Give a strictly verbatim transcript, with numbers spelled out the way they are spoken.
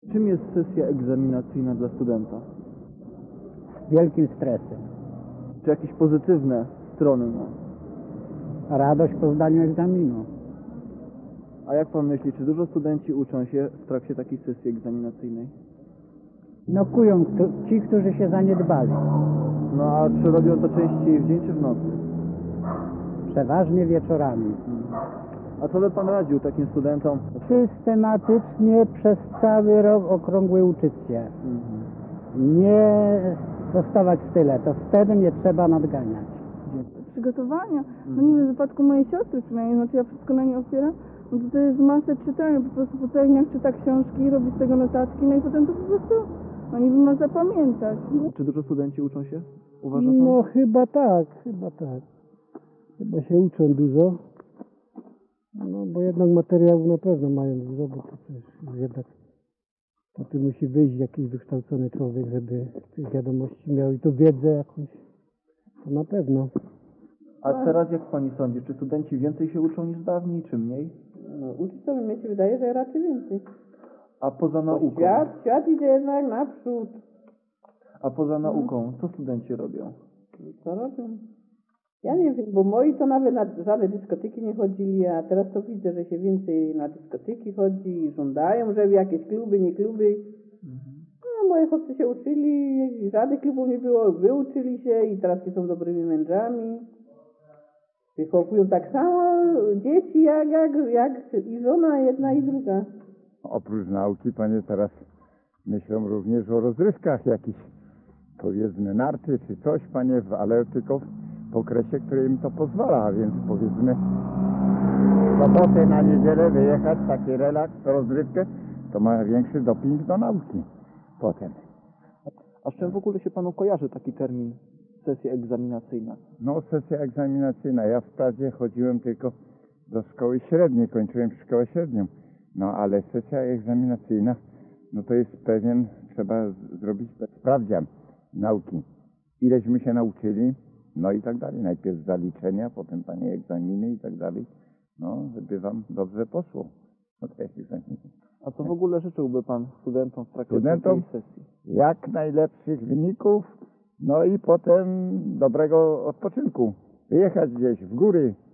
Czym jest sesja egzaminacyjna dla studenta? Wielkim stresem. Czy jakieś pozytywne strony ma? Radość po zdaniu egzaminu. A jak pan myśli, czy dużo studenci uczą się w trakcie takiej sesji egzaminacyjnej? No kują kto- ci, którzy się zaniedbali. No a czy robią to częściej w dzień czy w nocy? Przeważnie wieczorami. A co by pan radził takim studentom? Systematycznie przez cały rok okrągły uczyć się. Mhm. Nie zostawać w tyle. To wtedy nie trzeba nadganiać. Przygotowania. No nie wiem, w wypadku mojej siostry przynajmniej, znaczy ja wszystko na nie opieram, no to, to jest masę czytania, po prostu po całych dniach czyta książki, robi z tego notatki, no i potem to po prostu no niby ma zapamiętać. No. Czy dużo studenci uczą się? Uważa pan? No chyba tak, chyba tak. Chyba się uczą dużo. No bo jednak materiałów na pewno mają dużo, bo to też jednak po tym musi wyjść jakiś wykształcony człowiek, żeby tych wiadomości miał i to wiedzę jakąś. To na pewno. A teraz jak pani sądzi, czy studenci więcej się uczą niż dawniej, czy mniej? No, uczyć to mnie się wydaje, że raczej więcej. A poza nauką? Świat, świat idzie jednak naprzód. A poza nauką, co studenci robią? Co robią? Ja nie wiem, bo moi to nawet na żadne dyskoteki nie chodzili, a teraz to widzę, że się więcej na dyskoteki chodzi i żądają, żeby jakieś kluby, nie kluby. No, moje chłopcy się uczyli, żadnych klubów nie było, wyuczyli się i teraz są dobrymi mężami. Wychowują tak samo dzieci jak, jak, jak i żona jedna i druga. Oprócz nauki, panie, teraz myślą również o rozrywkach jakichś, powiedzmy narty czy coś, panie, ale tylko w okresie, który im to pozwala, a więc powiedzmy w sobotę na niedzielę wyjechać, taki relaks, rozrywkę, to ma większy doping do nauki potem. A z czym w ogóle się panu kojarzy taki termin sesja egzaminacyjna? No, sesja egzaminacyjna. Ja wprawdzie chodziłem tylko do szkoły średniej, kończyłem szkołę średnią. No, ale sesja egzaminacyjna, no to jest pewien, trzeba z- zrobić sprawdzian nauki. Ileśmy się nauczyli, no i tak dalej. Najpierw zaliczenia, potem panie egzaminy i tak dalej. No, żeby wam dobrze poszło. No to jest egzamin. A co w ogóle życzyłby pan studentom w trakcie Studentom? takiej sesji? Jak najlepszych wyników, no i potem dobrego odpoczynku. Wyjechać gdzieś w góry,